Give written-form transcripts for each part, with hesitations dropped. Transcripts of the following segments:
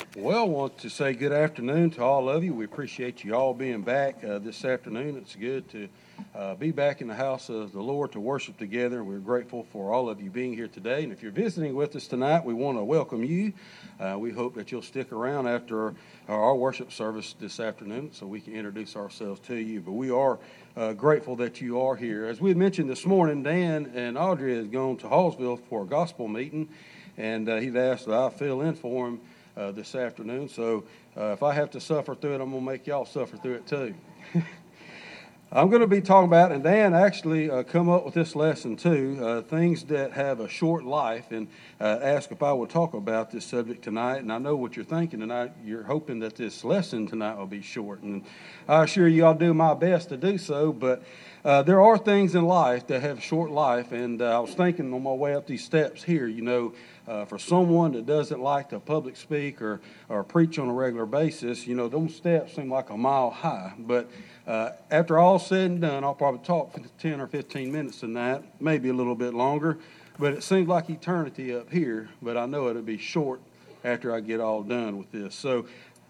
Well, I want to say good afternoon to all of you. We appreciate you all being back this afternoon. It's good to be back in the house of the Lord to worship together. We're grateful for all of you being here today. And if you're visiting with us tonight, we want to welcome you. We hope that you'll stick around after our worship service this afternoon so we can introduce ourselves to you. But we are grateful that you are here. As we mentioned this morning, Dan and Audrey has gone to Hallsville for a gospel meeting, and he'd asked that I fill in for him this afternoon. So if I have to suffer through it, I'm going to make y'all suffer through it too. I'm going to be talking about, and Dan actually come up with this lesson too, things that have a short life, and asked if I would talk about this subject tonight. And I know what you're thinking tonight. You're hoping that this lesson tonight will be short, and I assure you I'll do my best to do so, but there are things in life that have a short life, and I was thinking on my way up these steps here, for someone that doesn't like to public speak or preach on a regular basis, those steps seem like a mile high. But after all said and done, I'll probably talk for 10 or 15 minutes tonight, maybe a little bit longer. But it seems like eternity up here, but I know it'll be short after I get all done with this. So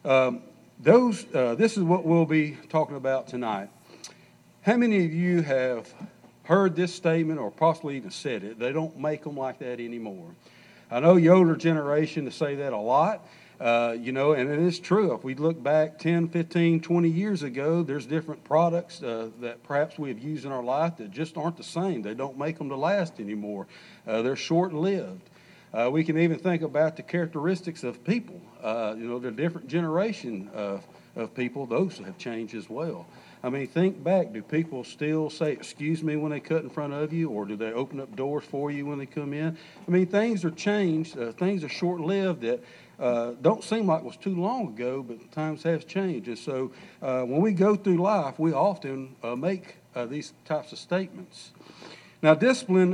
this is what we'll be talking about tonight. How many of you have heard this statement or possibly even said it? They don't make them like that anymore. I know the older generation to say that a lot, and it is true. If we look back 10, 15, 20 years ago, there's different products that perhaps we have used in our life that just aren't the same. They don't make them to last anymore. They're short-lived. We can even think about the characteristics of people. The different generation of people, those have changed as well. I mean, think back. Do people still say, excuse me, when they cut in front of you, or do they open up doors for you when they come in? I mean, things are changed. Things are short-lived that don't seem like it was too long ago, but times have changed. And so when we go through life, we often make these types of statements. Now, discipline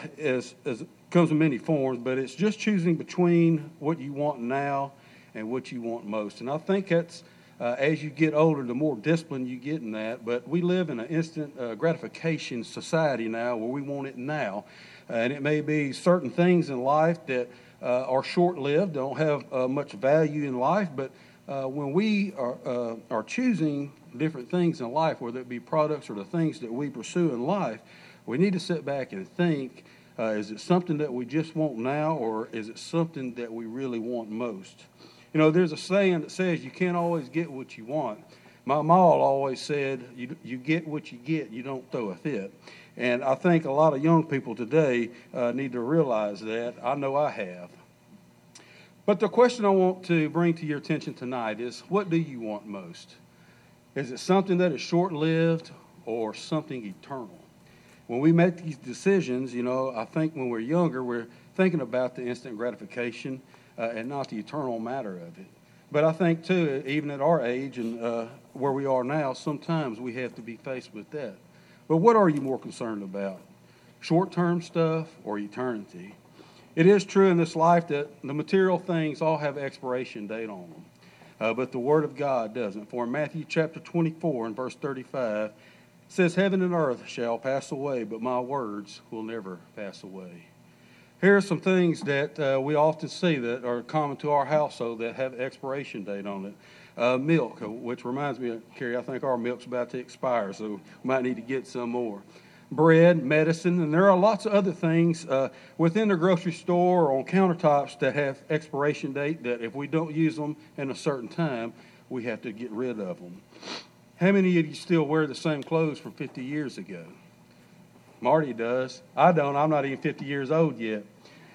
comes in many forms, but it's just choosing between what you want now and what you want most. And I think that's as you get older, the more discipline you get in that. But we live in an instant gratification society now where we want it now. And it may be certain things in life that are short-lived, don't have much value in life. But when we are choosing different things in life, whether it be products or the things that we pursue in life, we need to sit back and think, is it something that we just want now, or is it something that we really want most? There's a saying that says you can't always get what you want. My mom always said, you get what you get, you don't throw a fit. And I think a lot of young people today need to realize that. I know I have. But the question I want to bring to your attention tonight is, what do you want most? Is it something that is short-lived or something eternal? When we make these decisions, I think when we're younger, we're thinking about the instant gratification and not the eternal matter of it. But I think, too, even at our age and where we are now, sometimes we have to be faced with that. But what are you more concerned about? Short-term stuff or eternity? It is true in this life that the material things all have expiration date on them. But the Word of God doesn't. For in Matthew chapter 24 and verse 35, it says, "Heaven and earth shall pass away, but my words will never pass away." Here are some things that we often see that are common to our household that have expiration date on it. Milk, which reminds me, Carrie, I think our milk's about to expire, so we might need to get some more. Bread, medicine, and there are lots of other things within the grocery store or on countertops that have expiration date that if we don't use them in a certain time, we have to get rid of them. How many of you still wear the same clothes from 50 years ago? Marty does. I don't. I'm not even 50 years old yet.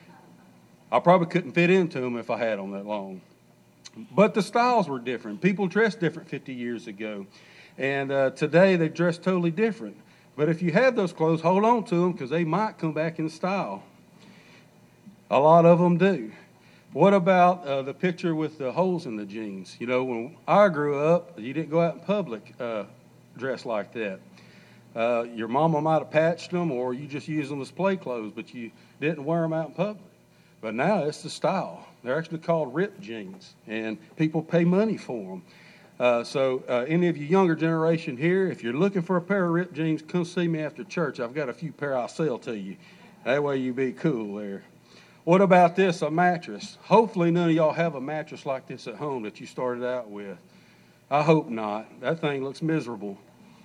I probably couldn't fit into them if I had them that long. But the styles were different. People dressed different 50 years ago. And today they dress totally different. But if you have those clothes, hold on to them because they might come back in style. A lot of them do. What about the picture with the holes in the jeans? When I grew up, you didn't go out in public dressed like that. Your mama might have patched them or you just used them as play clothes, but you didn't wear them out in public. But now it's the style. They're actually called ripped jeans, and people pay money for them. So any of you younger generation here, if you're looking for a pair of ripped jeans, come see me after church. I've got a few pair I'll sell to you. That way you be cool there. What about this, a mattress? Hopefully none of y'all have a mattress like this at home that you started out with. I hope not. That thing looks miserable.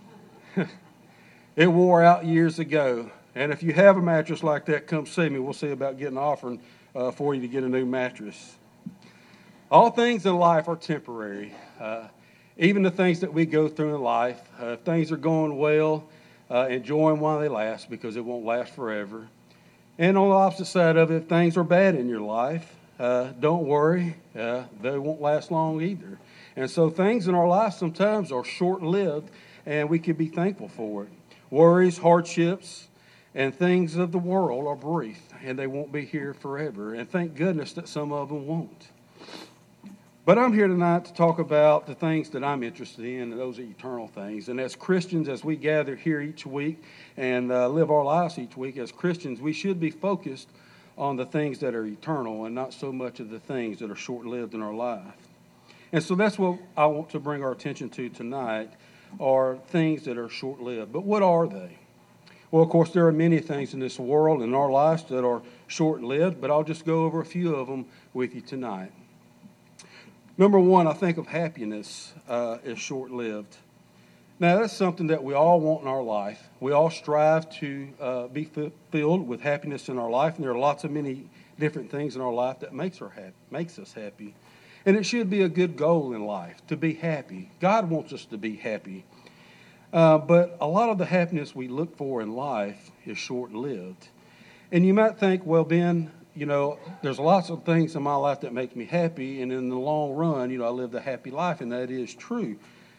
It wore out years ago. And if you have a mattress like that, come see me. We'll see about getting an offering for you to get a new mattress. All things in life are temporary. Even the things that we go through in life, if things are going well, enjoy them while they last, because it won't last forever. And on the opposite side of it, if things are bad in your life, don't worry, they won't last long either. And so things in our life sometimes are short-lived, and we can be thankful for it. Worries, hardships, and things of the world are brief, and they won't be here forever. And thank goodness that some of them won't. But I'm here tonight to talk about the things that I'm interested in, and those are eternal things. And as Christians, as we gather here each week and live our lives each week, as Christians, we should be focused on the things that are eternal and not so much of the things that are short-lived in our life. And so that's what I want to bring our attention to tonight, are things that are short-lived. But what are they? Well, of course, there are many things in this world and in our lives that are short-lived, but I'll just go over a few of them with you tonight. Number one, I think of happiness as short-lived. Now, that's something that we all want in our life. We all strive to be filled with happiness in our life, and there are many different things in our life that makes us happy. And it should be a good goal in life, to be happy. God wants us to be happy. But a lot of the happiness we look for in life is short-lived. And you might think, well, Ben, there's lots of things in my life that make me happy, and in the long run, I lived a happy life, and that is true.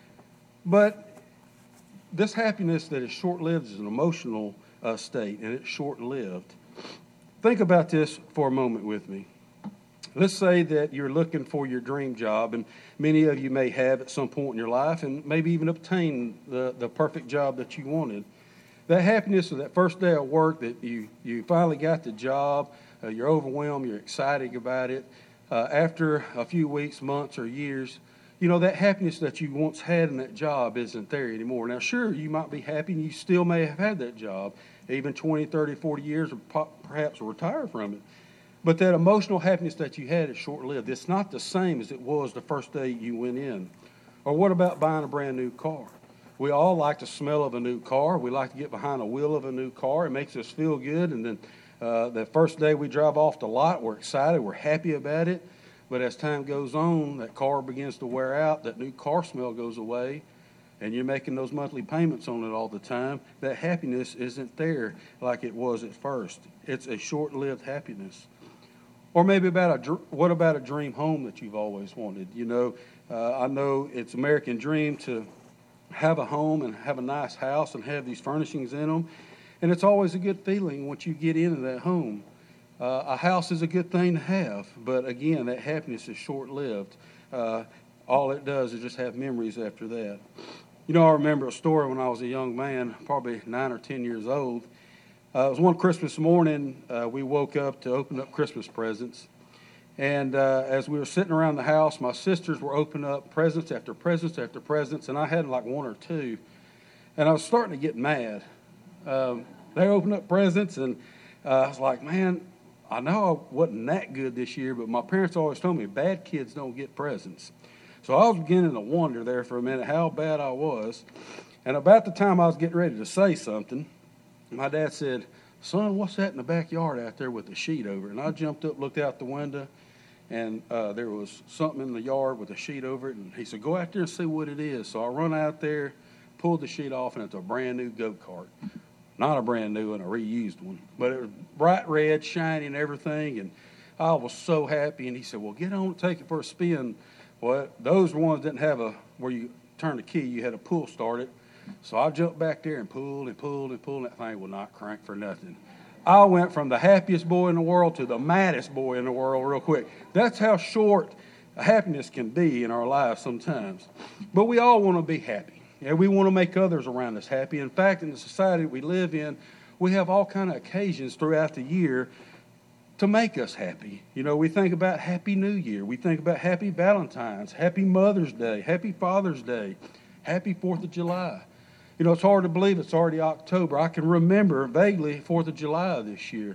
But this happiness that is short-lived is an emotional state, and it's short-lived. Think about this for a moment with me. Let's say that you're looking for your dream job, and many of you may have at some point in your life, and maybe even obtain the perfect job that you wanted. That happiness of that first day of work, that you finally got the job, you're overwhelmed, you're excited about it. After a few weeks, months, or years, that happiness that you once had in that job isn't there anymore. Now, sure, you might be happy, and you still may have had that job, even 20, 30, 40 years, or perhaps retire from it. But that emotional happiness that you had is short-lived. It's not the same as it was the first day you went in. Or what about buying a brand new car? We all like the smell of a new car. We like to get behind the wheel of a new car. It makes us feel good. And then the first day we drive off the lot, we're excited, we're happy about it. But as time goes on, that car begins to wear out, that new car smell goes away, and you're making those monthly payments on it all the time. That happiness isn't there like it was at first. It's a short-lived happiness. Or maybe what about a dream home that you've always wanted? I know it's American dream to have a home and have a nice house and have these furnishings in them. And it's always a good feeling once you get into that home. A house is a good thing to have, but again, that happiness is short-lived. All it does is just have memories after that. I remember a story when I was a young man, probably 9 or 10 years old. It was one Christmas morning, we woke up to open up Christmas presents. And as we were sitting around the house, my sisters were opening up presents after presents after presents, and I had like one or two. And I was starting to get mad. They opened up presents, and I was like, man, I know I wasn't that good this year, but my parents always told me bad kids don't get presents. So I was beginning to wonder there for a minute how bad I was. And about the time I was getting ready to say something, my dad said, son, what's that in the backyard out there with the sheet over it? And I jumped up, looked out the window, and there was something in the yard with a sheet over it. And he said, go out there and see what it is. So I run out there, pulled the sheet off, and it's a brand new go-kart. Not a brand new one, a reused one. But it was bright red, shiny and everything, and I was so happy. And he said, well, get on and take it for a spin. Well, those ones didn't have where you turn the key, you had to pull start it. So I jumped back there and pulled and pulled and pulled, and that thing would not crank for nothing. I went from the happiest boy in the world to the maddest boy in the world real quick. That's how short happiness can be in our lives sometimes. But we all want to be happy. And we want to make others around us happy. In fact, in the society we live in, we have all kind of occasions throughout the year to make us happy. We think about Happy New Year. We think about Happy Valentine's, Happy Mother's Day, Happy Father's Day, Happy 4th of July. It's hard to believe it's already October. I can remember vaguely 4th of July this year.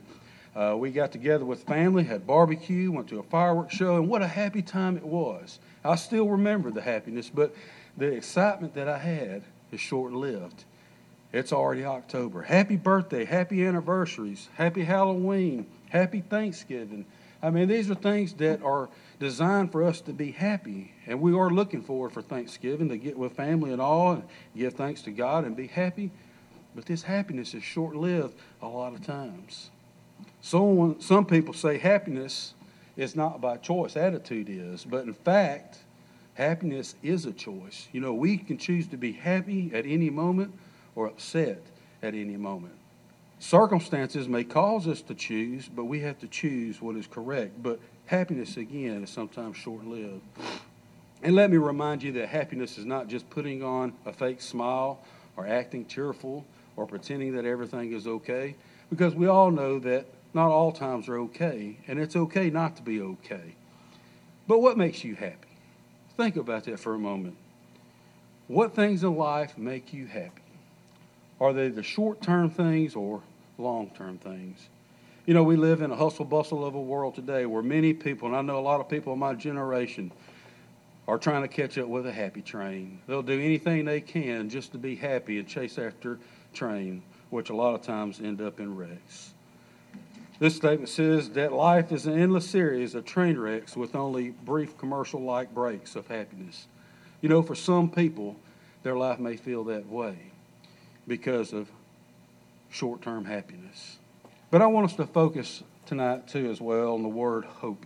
We got together with family, had barbecue, went to a fireworks show, and what a happy time it was. I still remember the happiness, but the excitement that I had is short-lived. It's already October. Happy birthday, happy anniversaries, happy Halloween, happy Thanksgiving. I mean, these are things that are designed for us to be happy, and we are looking forward for Thanksgiving to get with family and all and give thanks to God and be happy. But this happiness is short-lived a lot of times. Some people say happiness is not by choice, attitude is. But in fact, happiness is a choice. You know, we can choose to be happy at any moment or upset at any moment. Circumstances may cause us to choose, but we have to choose what is correct. But happiness, again, is sometimes short-lived. And let me remind you that happiness is not just putting on a fake smile or acting cheerful or pretending that everything is okay, because we all know that not all times are okay, and it's okay not to be okay. But what makes you happy? Think about that for a moment. What things in life make you happy? Are they the short-term things or long-term things? You know, we live in a hustle-bustle of a world today where many people, and I know a lot of people in my generation, are trying to catch up with a happy train. They'll do anything they can just to be happy and chase after train, which a lot of times end up in wrecks. This statement says that life is an endless series of train wrecks with only brief commercial-like breaks of happiness. You know, for some people, their life may feel that way because of short-term happiness. But I want us to focus tonight, too, as well, on the word hope.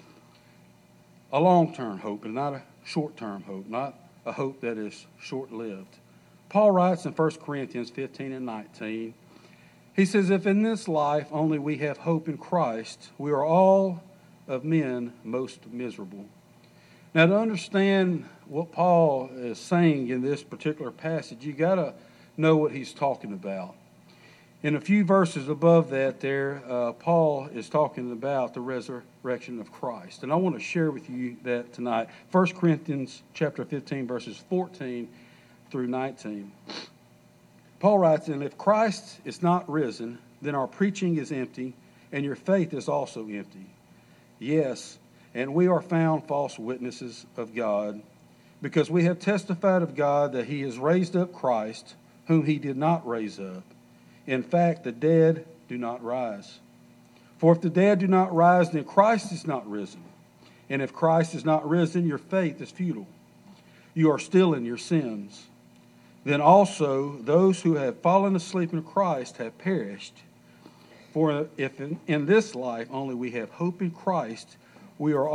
A long-term hope and not a short-term hope, not a hope that is short-lived. Paul writes in 1 Corinthians 15 and 19, he says, if in this life only we have hope in Christ, we are all of men most miserable. Now, to understand what Paul is saying in this particular passage, you got to know what he's talking about. In a few verses above that there, Paul is talking about the resurrection of Christ. And I want to share with you that tonight. 1 Corinthians chapter 15, verses 14 through 19. Paul writes, and if Christ is not risen, then our preaching is empty, and your faith is also empty. Yes, and we are found false witnesses of God, because we have testified of God that he has raised up Christ, whom he did not raise up. In fact, the dead do not rise. For if the dead do not rise, then Christ is not risen. And if Christ is not risen, your faith is futile. You are still in your sins. Then also those who have fallen asleep in Christ have perished. For if in this life only we have hope in Christ, we are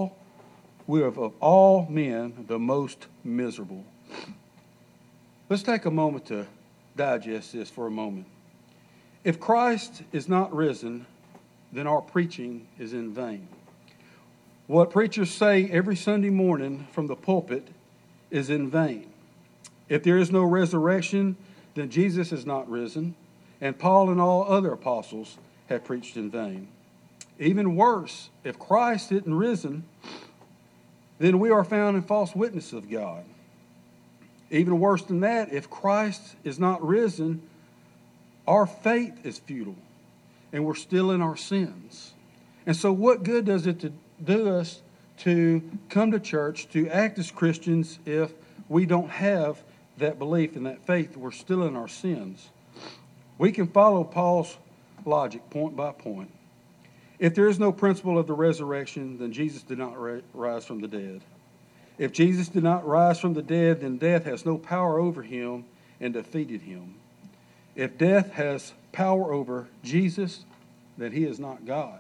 of all men the most miserable. Let's take a moment to digest this for a moment. If Christ is not risen, then our preaching is in vain. What preachers say every Sunday morning from the pulpit is in vain. If there is no resurrection, then Jesus is not risen, and Paul and all other apostles have preached in vain. Even worse, if Christ isn't risen, then we are found in false witness of God. Even worse than that, if Christ is not risen, our faith is futile, and we're still in our sins. And so what good does it do us to come to church, to act as Christians, if we don't have that belief and that faith? We're still in our sins. We can follow Paul's logic point by point. If there is no principle of the resurrection, then Jesus did not rise from the dead. If Jesus did not rise from the dead, then death has no power over him and defeated him. If death has power over Jesus, then he is not God.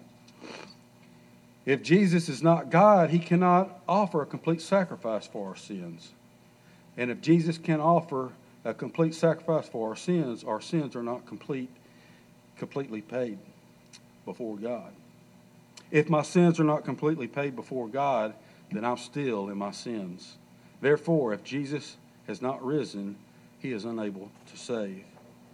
If Jesus is not God, he cannot offer a complete sacrifice for our sins. And if Jesus can offer a complete sacrifice for our sins are not completely paid before God. If my sins are not completely paid before God, then I'm still in my sins. Therefore, if Jesus has not risen, he is unable to save.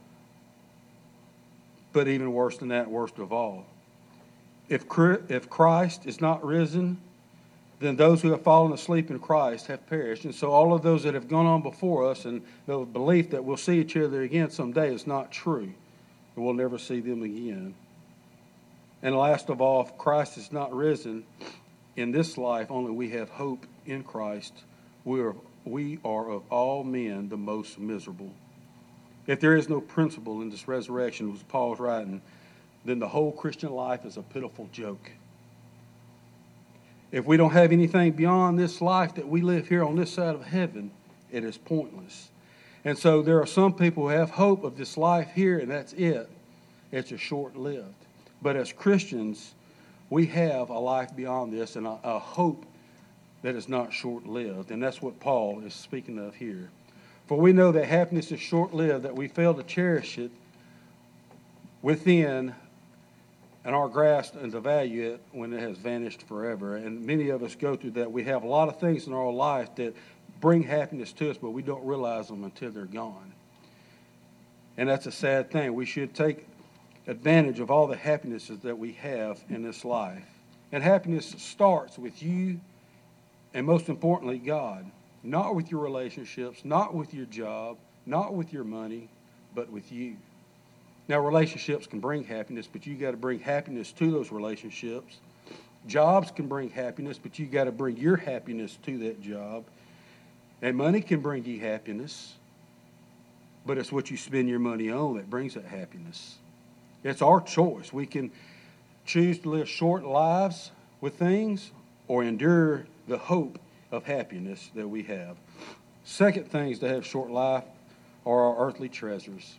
But even worse than that, worst of all, if Christ is not risen, then those who have fallen asleep in Christ have perished. And so all of those that have gone on before us and the belief that we'll see each other again someday is not true. And we'll never see them again. And last of all, if Christ is not risen in this life, only we have hope in Christ. We are of all men the most miserable. If there is no principle in this resurrection, as Paul's writing, then the whole Christian life is a pitiful joke. If we don't have anything beyond this life that we live here on this side of heaven, it is pointless. And so there are some people who have hope of this life here, and that's it. It's a short-lived. But as Christians, we have a life beyond this and a hope that is not short-lived. And that's what Paul is speaking of here. For we know that happiness is short-lived, that we fail to cherish it within and are grasped and to value it when it has vanished forever. And many of us go through that. We have a lot of things in our life that bring happiness to us, but we don't realize them until they're gone. And that's a sad thing. We should take advantage of all the happinesses that we have in this life. And happiness starts with you and, most importantly, God. Not with your relationships, not with your job, not with your money, but with you. Now, relationships can bring happiness, but you got to bring happiness to those relationships. Jobs can bring happiness, but you got to bring your happiness to that job. And money can bring you happiness, but it's what you spend your money on that brings that happiness. It's our choice. We can choose to live short lives with things or endure the hope of happiness that we have. Second things to have short life are our earthly treasures.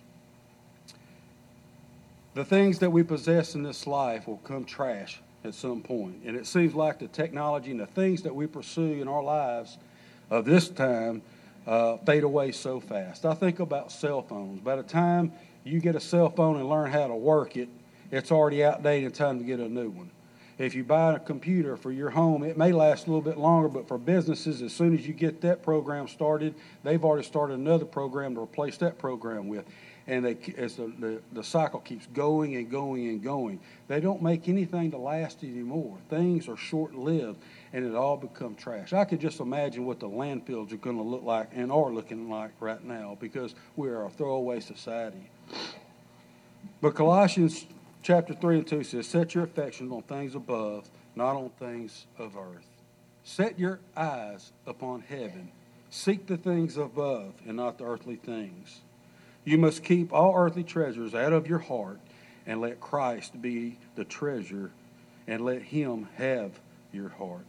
The things that we possess in this life will come trash at some point. And it seems like the technology and the things that we pursue in our lives of this time fade away so fast. I think about cell phones. By the time you get a cell phone and learn how to work it, it's already outdated and time to get a new one. If you buy a computer for your home, it may last a little bit longer, but for businesses, as soon as you get that program started, they've already started another program to replace that program with. And as the cycle keeps going and going and going, they don't make anything to last anymore. Things are short-lived, and it all becomes trash. I could just imagine what the landfills are going to look like and are looking like right now, because we are a throwaway society. But Colossians chapter 3 and 2 says, set your affections on things above, not on things of earth. Set your eyes upon heaven. Seek the things above and not the earthly things. You must keep all earthly treasures out of your heart and let Christ be the treasure and let him have your heart.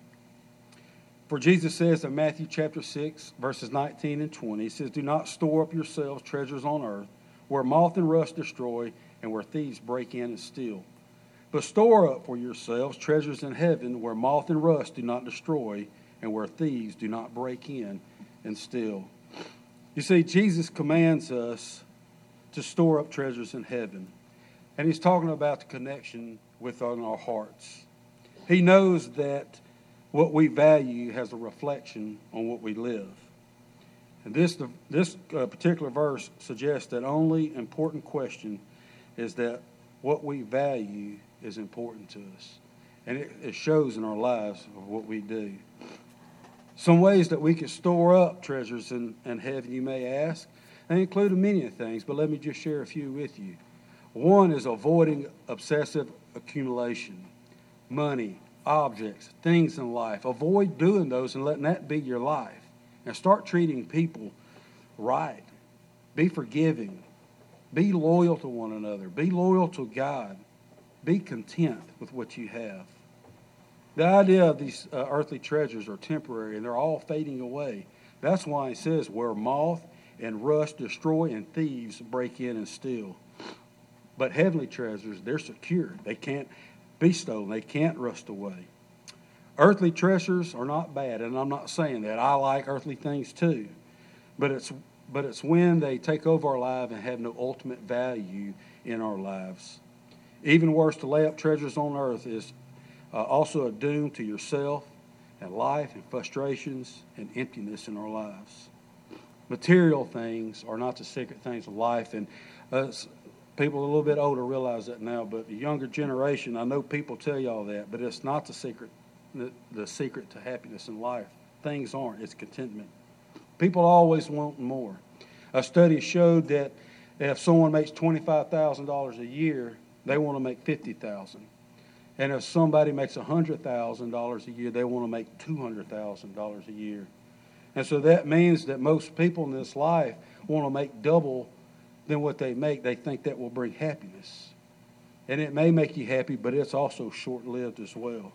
For Jesus says in Matthew chapter 6, verses 19 and 20, he says, do not store up yourselves treasures on earth where moth and rust destroy and where thieves break in and steal. But store up for yourselves treasures in heaven where moth and rust do not destroy and where thieves do not break in and steal. You see, Jesus commands us to store up treasures in heaven. And he's talking about the connection within our hearts. He knows that what we value has a reflection on what we live. And this particular verse suggests that only important question is that what we value is important to us. And it shows in our lives of what we do. Some ways that we can store up treasures in heaven, you may ask. They include many things, but let me just share a few with you. One is avoiding obsessive accumulation. Money, objects, things in life. Avoid doing those and letting that be your life. And start treating people right. Be forgiving. Be loyal to one another. Be loyal to God. Be content with what you have. The idea of these earthly treasures are temporary, and they're all fading away. That's why it says where moth and rust destroy and thieves break in and steal. But heavenly treasures, they're secure. They can't be stolen. They can't rust away. Earthly treasures are not bad, and I'm not saying that. I like earthly things too. But it's when they take over our life and have no ultimate value in our lives. Even worse, to lay up treasures on earth is also a doom to yourself and life and frustrations and emptiness in our lives. Material things are not the secret things of life, and people a little bit older realize that now, but the younger generation, I know people tell you all that, but it's not the secret to happiness in life. Things aren't. It's contentment. People always want more. A study showed that if someone makes $25,000 a year, they want to make $50,000. And if somebody makes $100,000 a year, they want to make $200,000 a year. And so that means that most people in this life want to make double than what they make. They think that will bring happiness. And it may make you happy, but it's also short-lived as well.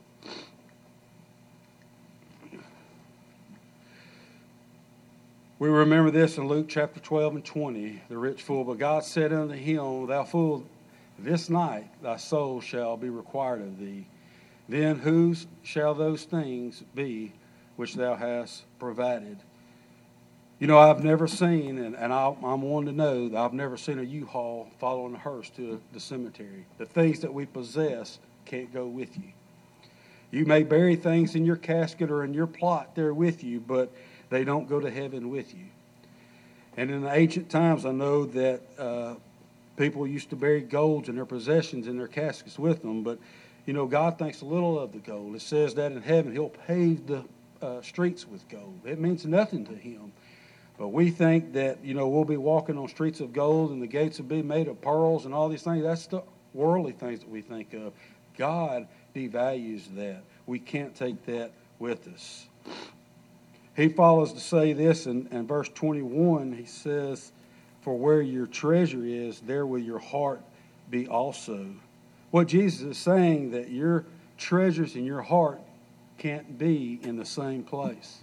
We remember this in Luke chapter 12 and 20, the rich fool. But God said unto him, Thou fool, this night thy soul shall be required of thee. Then whose shall those things be which thou hast provided? You know, I've never seen, and I'm one to know, that I've never seen a U-Haul following a hearse to the cemetery. The things that we possess can't go with you. You may bury things in your casket or in your plot there with you, but they don't go to heaven with you. And in the ancient times, I know that people used to bury golds and their possessions in their caskets with them, but, you know, God thinks little of the gold. It says that in heaven He'll pave the streets with gold. It means nothing to Him. But we think that, you know, we'll be walking on streets of gold and the gates will be made of pearls and all these things. That's the worldly things that we think of. God devalues that. We can't take that with us. He follows to say this in verse 21. He says, For where your treasure is, there will your heart be also. What Jesus is saying, that your treasures in your heart can't be in the same place.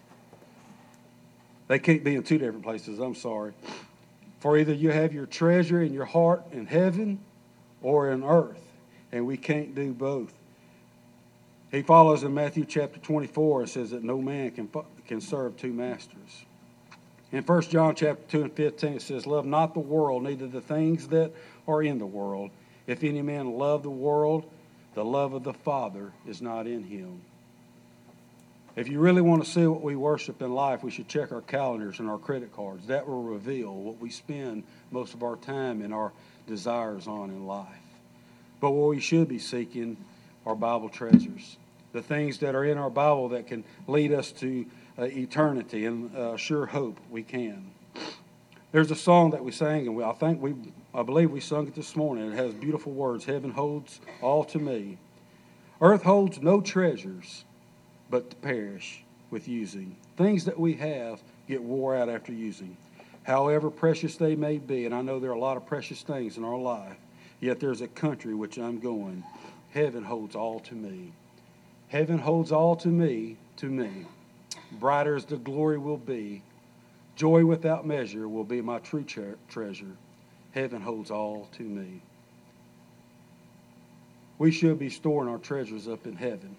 They can't be in two different places, I'm sorry. For either you have your treasure in your heart in heaven or in earth, and we can't do both. He follows in Matthew chapter 24 and says that no man can serve two masters. In 1 John chapter 2 and 15 it says, Love not the world, neither the things that are in the world. If any man love the world, the love of the Father is not in him. If you really want to see what we worship in life, we should check our calendars and our credit cards. That will reveal what we spend most of our time and our desires on in life. But what we should be seeking are Bible treasures. The things that are in our Bible that can lead us to eternity and sure hope we can. There's a song that we sang, and I believe we sung it this morning. It has beautiful words. Heaven holds all to me. Earth holds no treasures but to perish with using. Things that we have get wore out after using. However precious they may be, and I know there are a lot of precious things in our life, yet there's a country which I'm going. Heaven holds all to me. Heaven holds all to me, to me. Brighter as the glory will be. Joy without measure will be my true treasure. Heaven holds all to me. We should be storing our treasures up in heaven.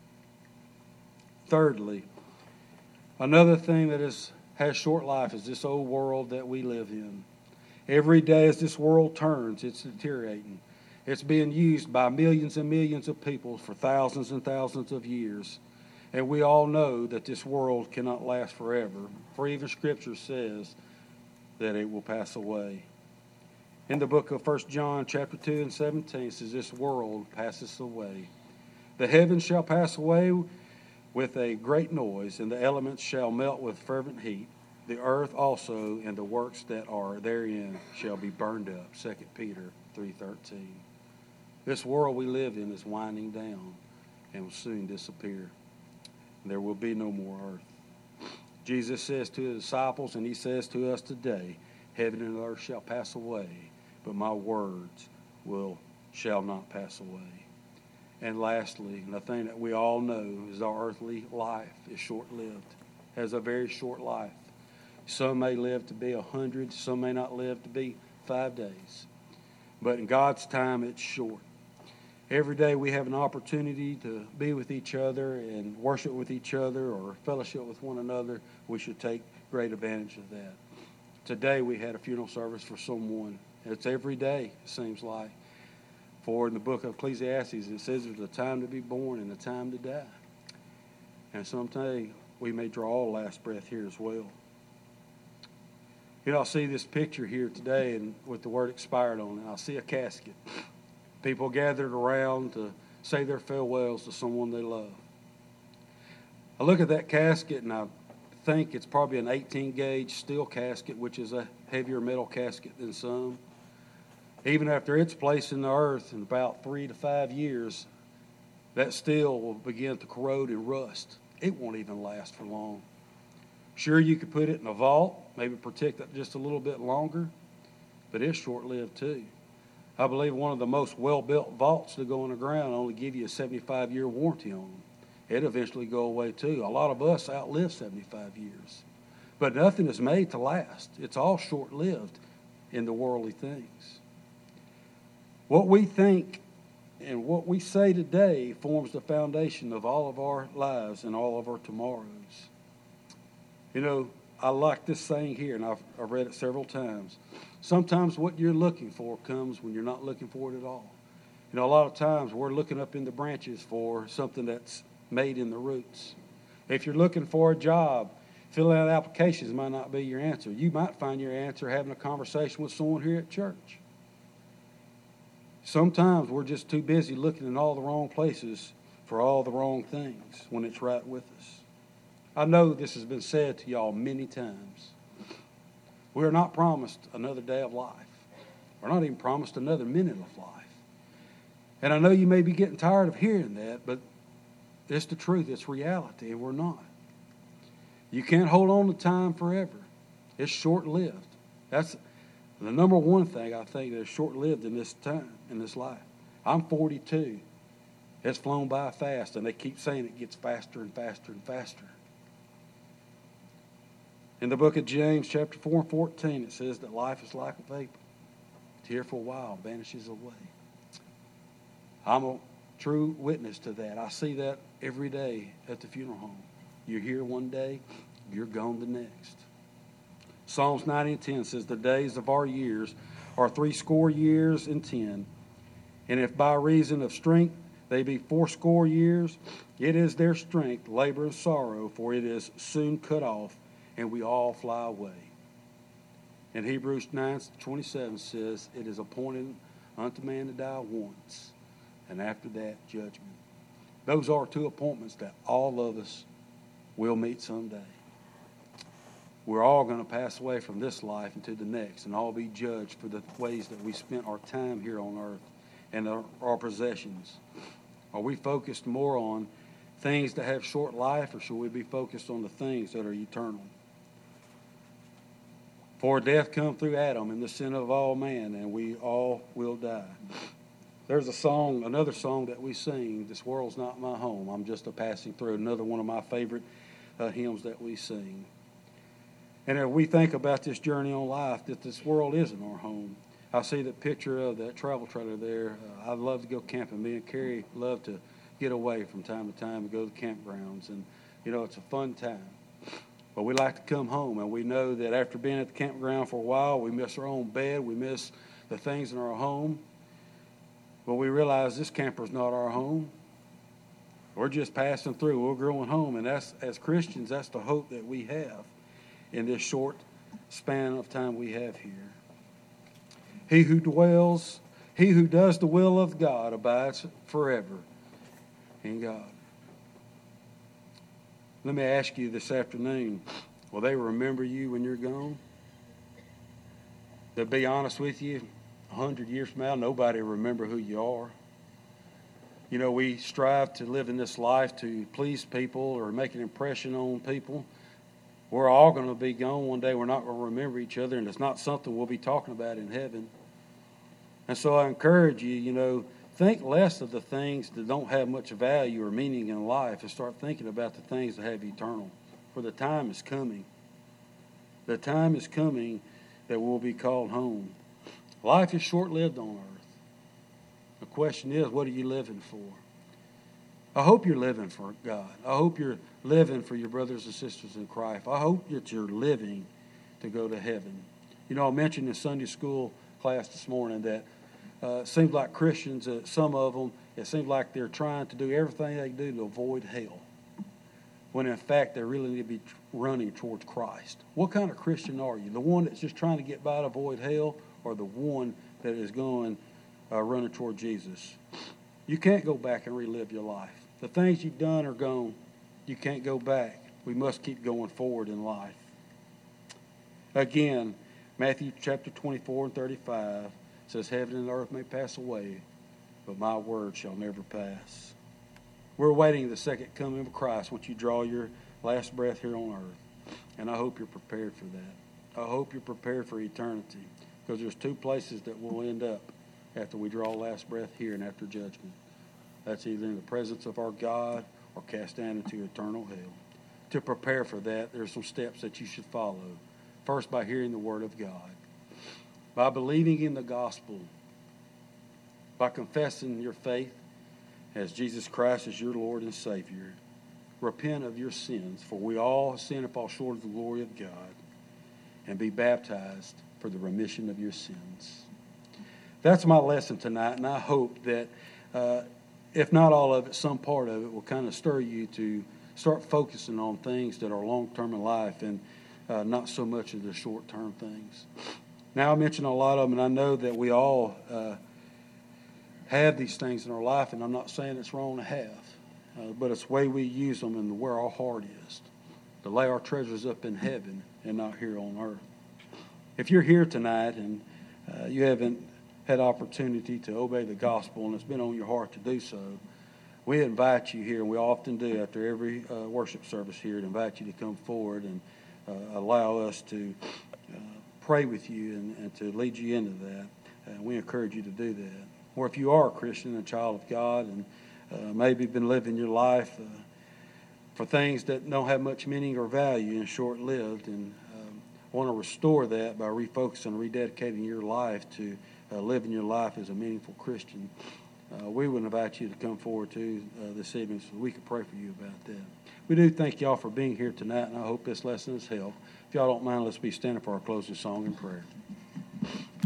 Thirdly, another thing that has short life is this old world that we live in. Every day as this world turns, it's deteriorating. It's being used by millions and millions of people for thousands and thousands of years. And we all know that this world cannot last forever. For even Scripture says that it will pass away. In the book of 1 John chapter 2 and 17, it says, This world passes away. The heavens shall pass away with a great noise, and the elements shall melt with fervent heat. The earth also and the works that are therein shall be burned up. 2 Peter 3:13. This world we live in is winding down and will soon disappear. There will be no more earth. Jesus says to his disciples, and he says to us today, Heaven and earth shall pass away, but my words shall not pass away. And lastly, the thing that we all know is our earthly life is short-lived, has a very short life. Some may live to be 100, some may not live to be 5 days. But in God's time, it's short. Every day we have an opportunity to be with each other and worship with each other or fellowship with one another. We should take great advantage of that. Today we had a funeral service for someone. It's every day, it seems like. For in the book of Ecclesiastes, it says there's a time to be born and a time to die. And someday we may draw our last breath here as well. You know, I see this picture here today and with the word expired on it. I see a casket. People gathered around to say their farewells to someone they love. I look at that casket and I think it's probably an 18-gauge steel casket, which is a heavier metal casket than some. Even after its place in the earth in about 3 to 5 years, that steel will begin to corrode and rust. It won't even last for long. Sure, you could put it in a vault, maybe protect it just a little bit longer, but it's short-lived too. I believe one of the most well-built vaults to go in the ground only give you a 75-year warranty on them. It'll eventually go away too. A lot of us outlive 75 years. But nothing is made to last. It's all short-lived in the worldly things. What we think and what we say today forms the foundation of all of our lives and all of our tomorrows. You know, I like this saying here, and I've read it several times. Sometimes what you're looking for comes when you're not looking for it at all. You know, a lot of times we're looking up in the branches for something that's made in the roots. If you're looking for a job, filling out applications might not be your answer. You might find your answer having a conversation with someone here at church. Sometimes we're just too busy looking in all the wrong places for all the wrong things when it's right with us. I know this has been said to y'all many times. We're not promised another day of life. We're not even promised another minute of life. And I know you may be getting tired of hearing that, but it's the truth. It's reality, and we're not. You can't hold on to time forever. It's short-lived. That's the number one thing I think that is short-lived in this time, in this life. I'm 42. It's flown by fast, and they keep saying it gets faster and faster and faster. In the book of James, chapter 4 and 14, it says that life is like a vapor. It's here for a while, vanishes away. I'm a true witness to that. I see that every day at the funeral home. You're here one day, you're gone the next. Psalms 90 and 10 says, the days of our years are 80 years and 10. And if by reason of strength they be 80 years, it is their strength, labor and sorrow, for it is soon cut off, and we all fly away. And Hebrews 9:27 says, it is appointed unto man to die once, and after that, judgment. Those are two appointments that all of us will meet someday. We're all going to pass away from this life into the next and all be judged for the ways that we spent our time here on earth and our possessions. Are we focused more on things that have short life, or should we be focused on the things that are eternal? For death come through Adam and the sin of all man, and we all will die. There's a song, another song that we sing, This World's Not My Home. I'm just a passing through, another one of my favorite hymns that we sing. And if we think about this journey on life, that this world isn't our home. I see the picture of that travel trailer there. I love to go camping. Me and Carrie love to get away from time to time and go to campgrounds. And, you know, it's a fun time. But we like to come home, and we know that after being at the campground for a while, we miss our own bed. We miss the things in our home. But we realize this camper's not our home. We're just passing through. We're going home. And that's, as Christians, that's the hope that we have in this short span of time we have here. He who does the will of God abides forever in God. Let me ask you this afternoon, will they remember you when you're gone? To be honest with you, 100 years from now, nobody will remember who you are. You know, we strive to live in this life to please people or make an impression on people. We're all going to be gone one day. We're not going to remember each other, and it's not something we'll be talking about in heaven. And so I encourage you, you know, think less of the things that don't have much value or meaning in life and start thinking about the things that have eternal. For the time is coming. The time is coming that we'll be called home. Life is short-lived on earth. The question is, what are you living for? I hope you're living for God. I hope you're living for your brothers and sisters in Christ. I hope that you're living to go to heaven. You know, I mentioned in Sunday school class this morning that it seems like Christians, some of them, it seems like they're trying to do everything they do to avoid hell, when in fact they really need to be running towards Christ. What kind of Christian are you? The one that's just trying to get by to avoid hell, or the one that is going running toward Jesus? You can't go back and relive your life. The things you've done are gone. You can't go back. We must keep going forward in life. Again, Matthew chapter 24 and 35 It says, heaven and earth may pass away, but my word shall never pass. We're awaiting the second coming of Christ once you draw your last breath here on earth. And I hope you're prepared for that. I hope you're prepared for eternity, because there's two places that we'll end up after we draw last breath here and after judgment. That's either in the presence of our God or cast down into eternal hell. To prepare for that, there's some steps that you should follow. First, by hearing the Word of God, by believing in the gospel, by confessing your faith as Jesus Christ is your Lord and Savior. Repent of your sins, for we all sin and fall short of the glory of God, and be baptized for the remission of your sins. That's my lesson tonight, and I hope that if not all of it, some part of it will kind of stir you to start focusing on things that are long-term in life and not so much of the short-term things. Now, I mentioned a lot of them, and I know that we all have these things in our life, and I'm not saying it's wrong to have, but it's the way we use them and where our heart is, to lay our treasures up in heaven and not here on earth. If you're here tonight and you haven't had opportunity to obey the gospel and it's been on your heart to do so, we invite you here, and we often do after every worship service here, to invite you to come forward and allow us to pray with you and to lead you into that. We encourage you to do that. Or if you are a Christian, a child of God, and maybe been living your life for things that don't have much meaning or value and short-lived, and want to restore that by refocusing and rededicating your life to living your life as a meaningful Christian, we would invite you to come forward to this evening so we can pray for you about that. We do thank y'all for being here tonight, and I hope this lesson has helped. If y'all don't mind, let's be standing for our closing song and prayer.